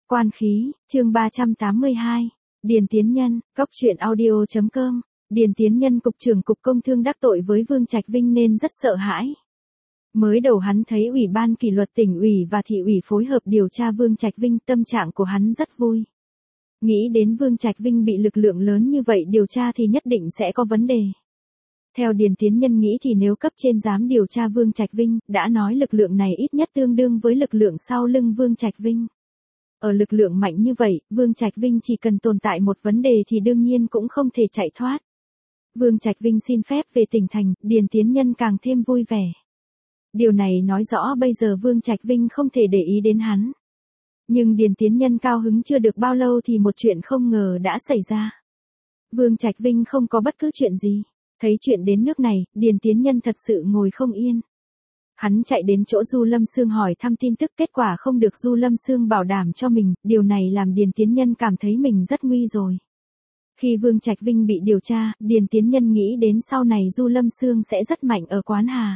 Quan khí, chương 382. Điền Tiến Nhân, Cóc truyện audio.com. Điền Tiến Nhân cục trưởng cục công thương đắc tội với Vương Trạch Vinh nên rất sợ hãi. Mới đầu hắn thấy Ủy ban kỷ luật tỉnh ủy và thị ủy phối hợp điều tra Vương Trạch Vinh, tâm trạng của hắn rất vui. Nghĩ đến Vương Trạch Vinh bị lực lượng lớn như vậy điều tra thì nhất định sẽ có vấn đề. Theo Điền Tiến Nhân nghĩ thì nếu cấp trên dám điều tra Vương Trạch Vinh, đã nói lực lượng này ít nhất tương đương với lực lượng sau lưng Vương Trạch Vinh. Ở lực lượng mạnh như vậy, Vương Trạch Vinh chỉ cần tồn tại một vấn đề thì đương nhiên cũng không thể chạy thoát. Vương Trạch Vinh xin phép về tỉnh thành, Điền Tiến Nhân càng thêm vui vẻ. Điều này nói rõ bây giờ Vương Trạch Vinh không thể để ý đến hắn. Nhưng Điền Tiến Nhân cao hứng chưa được bao lâu thì một chuyện không ngờ đã xảy ra. Vương Trạch Vinh không có bất cứ chuyện gì. Thấy chuyện đến nước này, Điền Tiến Nhân thật sự ngồi không yên. Hắn chạy đến chỗ Du Lâm Sương hỏi thăm tin tức, kết quả không được Du Lâm Sương bảo đảm cho mình, điều này làm Điền Tiến Nhân cảm thấy mình rất nguy rồi. Khi Vương Trạch Vinh bị điều tra, Điền Tiến Nhân nghĩ đến sau này Du Lâm Sương sẽ rất mạnh ở Quán Hà.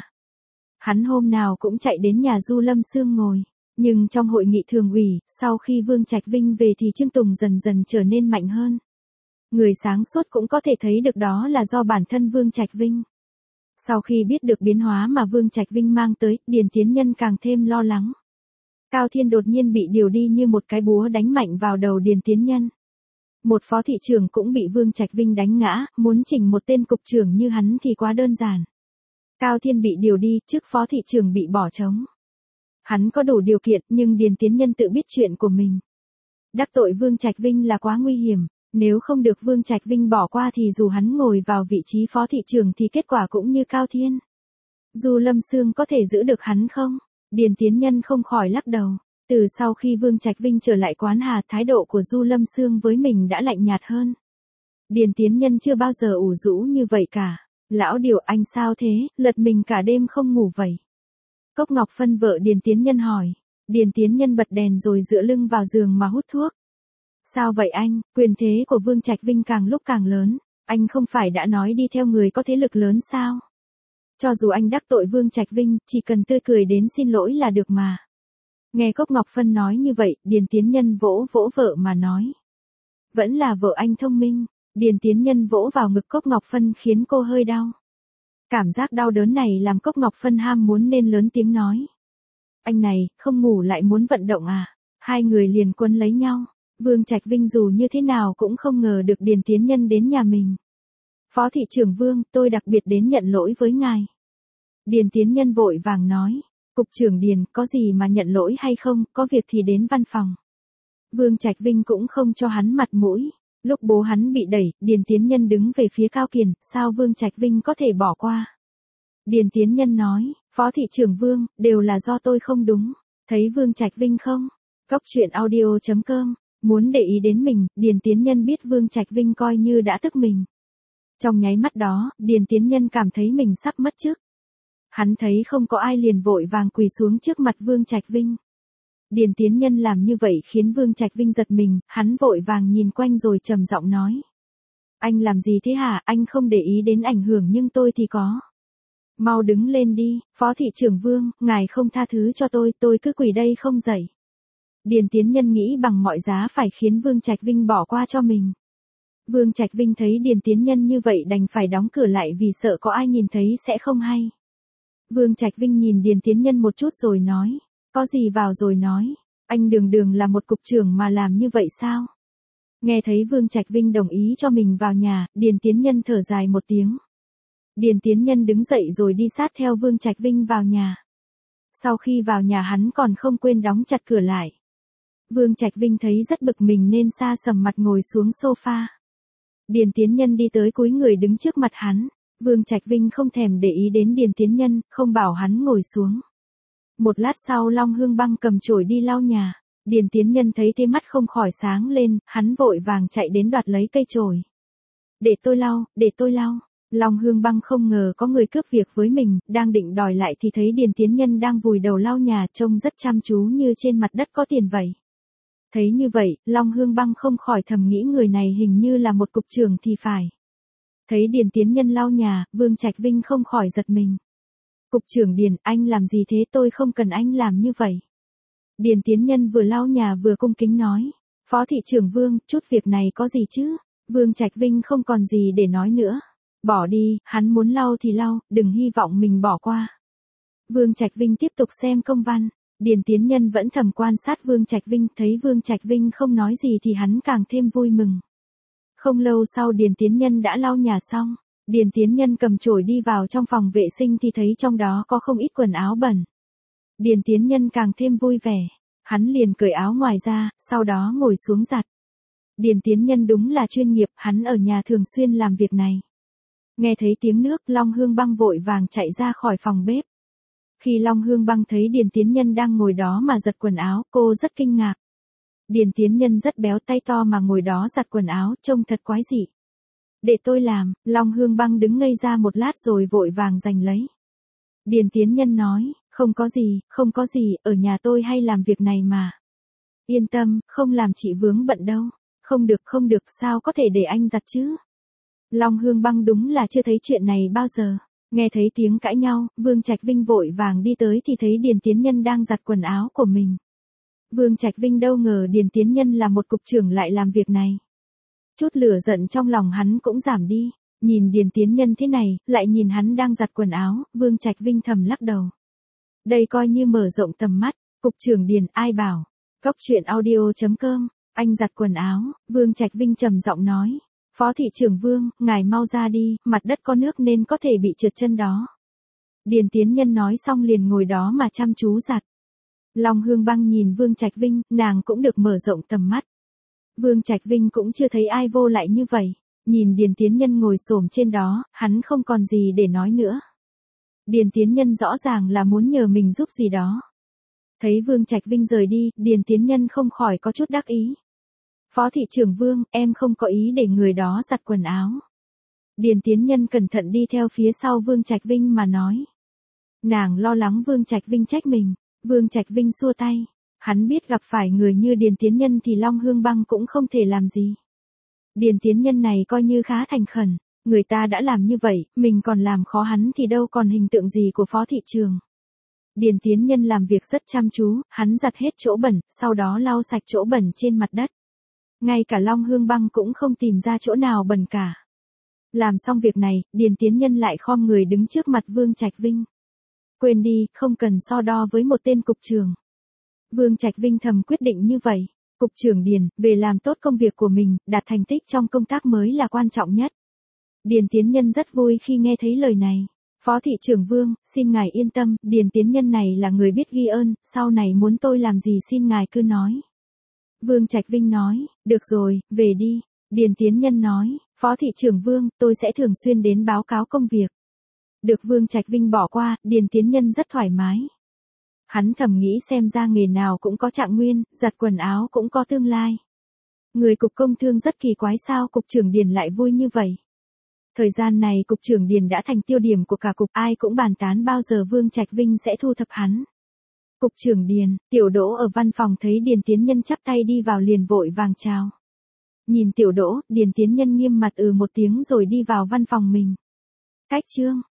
Hắn hôm nào cũng chạy đến nhà Du Lâm Sương ngồi. Nhưng trong hội nghị thường ủy, sau khi Vương Trạch Vinh về thì Trương Tùng dần dần trở nên mạnh hơn. Người sáng suốt cũng có thể thấy được đó là do bản thân Vương Trạch Vinh. Sau khi biết được biến hóa mà Vương Trạch Vinh mang tới, Điền Tiến Nhân càng thêm lo lắng. Cao Thiên đột nhiên bị điều đi như một cái búa đánh mạnh vào đầu Điền Tiến Nhân. Một phó thị trưởng cũng bị Vương Trạch Vinh đánh ngã, muốn chỉnh một tên cục trưởng như hắn thì quá đơn giản. Cao Thiên bị điều đi, chức phó thị trưởng bị bỏ trống. Hắn có đủ điều kiện nhưng Điền Tiến Nhân tự biết chuyện của mình. Đắc tội Vương Trạch Vinh là quá nguy hiểm. Nếu không được Vương Trạch Vinh bỏ qua thì dù hắn ngồi vào vị trí phó thị trưởng thì kết quả cũng như Cao Thiên. Du Lâm Sương có thể giữ được hắn không? Điền Tiến Nhân không khỏi lắc đầu. Từ sau khi Vương Trạch Vinh trở lại Quán Hà, thái độ của Du Lâm Sương với mình đã lạnh nhạt hơn. Điền Tiến Nhân chưa bao giờ ủ rũ như vậy cả. Lão Điều, anh sao thế, lật mình cả đêm không ngủ vậy? Cốc Ngọc Phân vợ Điền Tiến Nhân hỏi. Điền Tiến Nhân bật đèn rồi dựa lưng vào giường mà hút thuốc. Sao vậy anh, quyền thế của Vương Trạch Vinh càng lúc càng lớn, anh không phải đã nói đi theo người có thế lực lớn sao? Cho dù anh đắc tội Vương Trạch Vinh, chỉ cần tươi cười đến xin lỗi là được mà. Nghe Cốc Ngọc Phân nói như vậy, Điền Tiến Nhân vỗ vỗ vợ mà nói. Vẫn là vợ anh thông minh. Điền Tiến Nhân vỗ vào ngực Cốc Ngọc Phân khiến cô hơi đau. Cảm giác đau đớn này làm Cốc Ngọc Phân ham muốn nên lớn tiếng nói. Anh này, không ngủ lại muốn vận động à? Hai người liền quấn lấy nhau. Vương Trạch Vinh dù như thế nào cũng không ngờ được Điền Tiến Nhân đến nhà mình. Phó thị trưởng Vương, tôi đặc biệt đến nhận lỗi với ngài. Điền Tiến Nhân vội vàng nói. Cục trưởng Điền, có gì mà nhận lỗi hay không, có việc thì đến văn phòng. Vương Trạch Vinh cũng không cho hắn mặt mũi. Lúc bố hắn bị đẩy, Điền Tiến Nhân đứng về phía Cao Kiền, sao Vương Trạch Vinh có thể bỏ qua? Điền Tiến Nhân nói, Phó thị trưởng Vương, đều là do tôi không đúng. Thấy Vương Trạch Vinh không? Cóc truyện audio.com. Muốn để ý đến mình, Điền Tiến Nhân biết Vương Trạch Vinh coi như đã tức mình. Trong nháy mắt đó, Điền Tiến Nhân cảm thấy mình sắp mất chức. Hắn thấy không có ai liền vội vàng quỳ xuống trước mặt Vương Trạch Vinh. Điền Tiến Nhân làm như vậy khiến Vương Trạch Vinh giật mình, hắn vội vàng nhìn quanh rồi trầm giọng nói. Anh làm gì thế hả, anh không để ý đến ảnh hưởng nhưng tôi thì có. Mau đứng lên đi, Phó thị trưởng Vương, ngài không tha thứ cho tôi cứ quỳ đây không dậy. Điền Tiến Nhân nghĩ bằng mọi giá phải khiến Vương Trạch Vinh bỏ qua cho mình. Vương Trạch Vinh thấy Điền Tiến Nhân như vậy đành phải đóng cửa lại vì sợ có ai nhìn thấy sẽ không hay. Vương Trạch Vinh nhìn Điền Tiến Nhân một chút rồi nói, có gì vào rồi nói, anh đường đường là một cục trưởng mà làm như vậy sao? Nghe thấy Vương Trạch Vinh đồng ý cho mình vào nhà, Điền Tiến Nhân thở dài một tiếng. Điền Tiến Nhân đứng dậy rồi đi sát theo Vương Trạch Vinh vào nhà. Sau khi vào nhà hắn còn không quên đóng chặt cửa lại. Vương Trạch Vinh thấy rất bực mình nên sa sầm mặt ngồi xuống sofa. Điền Tiến Nhân đi tới cúi người đứng trước mặt hắn. Vương Trạch Vinh không thèm để ý đến Điền Tiến Nhân, không bảo hắn ngồi xuống. Một lát sau Long Hương Băng cầm chổi đi lau nhà. Điền Tiến Nhân thấy thế mắt không khỏi sáng lên, hắn vội vàng chạy đến đoạt lấy cây chổi. Để tôi lau. Long Hương Băng không ngờ có người cướp việc với mình, đang định đòi lại thì thấy Điền Tiến Nhân đang vùi đầu lau nhà trông rất chăm chú như trên mặt đất có tiền vậy. Thấy như vậy, Long Hương Băng không khỏi thầm nghĩ người này hình như là một cục trưởng thì phải. Thấy Điền Tiến Nhân lau nhà, Vương Trạch Vinh không khỏi giật mình. Cục trưởng Điền, anh làm gì thế, tôi không cần anh làm như vậy. Điền Tiến Nhân vừa lau nhà vừa cung kính nói. Phó thị trưởng Vương, chút việc này có gì chứ? Vương Trạch Vinh không còn gì để nói nữa. Bỏ đi, hắn muốn lau thì lau, đừng hy vọng mình bỏ qua. Vương Trạch Vinh tiếp tục xem công văn. Điền Tiến Nhân vẫn thầm quan sát Vương Trạch Vinh, thấy Vương Trạch Vinh không nói gì thì hắn càng thêm vui mừng. Không lâu sau Điền Tiến Nhân đã lau nhà xong. Điền Tiến Nhân cầm chổi đi vào trong phòng vệ sinh thì thấy trong đó có không ít quần áo bẩn. Điền Tiến Nhân càng thêm vui vẻ. Hắn liền cởi áo ngoài ra, sau đó ngồi xuống giặt. Điền Tiến Nhân đúng là chuyên nghiệp, hắn ở nhà thường xuyên làm việc này. Nghe thấy tiếng nước, Long Hương Băng vội vàng chạy ra khỏi phòng bếp. Khi Long Hương Băng thấy Điền Tiến Nhân đang ngồi đó mà giặt quần áo, cô rất kinh ngạc. Điền Tiến Nhân rất béo tay to mà ngồi đó giặt quần áo, trông thật quái dị. Để tôi làm, Long Hương Băng đứng ngây ra một lát rồi vội vàng giành lấy. Điền Tiến Nhân nói, không có gì, ở nhà tôi hay làm việc này mà. Yên tâm, không làm chị vướng bận đâu. Không được, sao có thể để anh giặt chứ? Long Hương Băng đúng là chưa thấy chuyện này bao giờ. Nghe thấy tiếng cãi nhau, Vương Trạch Vinh vội vàng đi tới thì thấy Điền Tiến Nhân đang giặt quần áo của mình. Vương Trạch Vinh đâu ngờ Điền Tiến Nhân là một cục trưởng lại làm việc này. Chút lửa giận trong lòng hắn cũng giảm đi. Nhìn Điền Tiến Nhân thế này, lại nhìn hắn đang giặt quần áo, Vương Trạch Vinh thầm lắc đầu. Đây coi như mở rộng tầm mắt. Cục trưởng Điền, ai bảo? Cóc truyện audio.com. Anh giặt quần áo, Vương Trạch Vinh trầm giọng nói. Phó thị trưởng Vương, ngài mau ra đi, mặt đất có nước nên có thể bị trượt chân đó. Điền Tiến Nhân nói xong liền ngồi đó mà chăm chú giặt. Long Hương Băng nhìn Vương Trạch Vinh, nàng cũng được mở rộng tầm mắt. Vương Trạch Vinh cũng chưa thấy ai vô lại như vậy. Nhìn Điền Tiến Nhân ngồi xổm trên đó, hắn không còn gì để nói nữa. Điền Tiến Nhân rõ ràng là muốn nhờ mình giúp gì đó. Thấy Vương Trạch Vinh rời đi, Điền Tiến Nhân không khỏi có chút đắc ý. Phó thị trưởng Vương, em không có ý để người đó giặt quần áo. Điền Tiến Nhân cẩn thận đi theo phía sau Vương Trạch Vinh mà nói. Nàng lo lắng Vương Trạch Vinh trách mình. Vương Trạch Vinh xua tay. Hắn biết gặp phải người như Điền Tiến Nhân thì Long Hương Băng cũng không thể làm gì. Điền Tiến Nhân này coi như khá thành khẩn. Người ta đã làm như vậy, mình còn làm khó hắn thì đâu còn hình tượng gì của phó thị trưởng. Điền Tiến Nhân làm việc rất chăm chú, hắn giặt hết chỗ bẩn, sau đó lau sạch chỗ bẩn trên mặt đất. Ngay cả Long Hương Băng cũng không tìm ra chỗ nào bẩn cả. Làm xong việc này, Điền Tiến Nhân lại khom người đứng trước mặt Vương Trạch Vinh. Quên đi, không cần so đo với một tên cục trưởng. Vương Trạch Vinh thầm quyết định như vậy. Cục trưởng Điền, về làm tốt công việc của mình, đạt thành tích trong công tác mới là quan trọng nhất. Điền Tiến Nhân rất vui khi nghe thấy lời này. Phó thị trưởng Vương, xin ngài yên tâm, Điền Tiến Nhân này là người biết ghi ơn, sau này muốn tôi làm gì xin ngài cứ nói. Vương Trạch Vinh nói, được rồi, về đi. Điền Tiến Nhân nói, Phó thị trưởng Vương, tôi sẽ thường xuyên đến báo cáo công việc. Được Vương Trạch Vinh bỏ qua, Điền Tiến Nhân rất thoải mái. Hắn thầm nghĩ xem ra nghề nào cũng có trạng nguyên, giặt quần áo cũng có tương lai. Người cục công thương rất kỳ quái sao cục trưởng Điền lại vui như vậy. Thời gian này cục trưởng Điền đã thành tiêu điểm của cả cục, ai cũng bàn tán bao giờ Vương Trạch Vinh sẽ thu thập hắn. Cục trưởng Điền, Tiểu Đỗ ở văn phòng thấy Điền Tiến Nhân chắp tay đi vào liền vội vàng chào. Nhìn Tiểu Đỗ, Điền Tiến Nhân nghiêm mặt một tiếng rồi đi vào văn phòng mình. Cách chương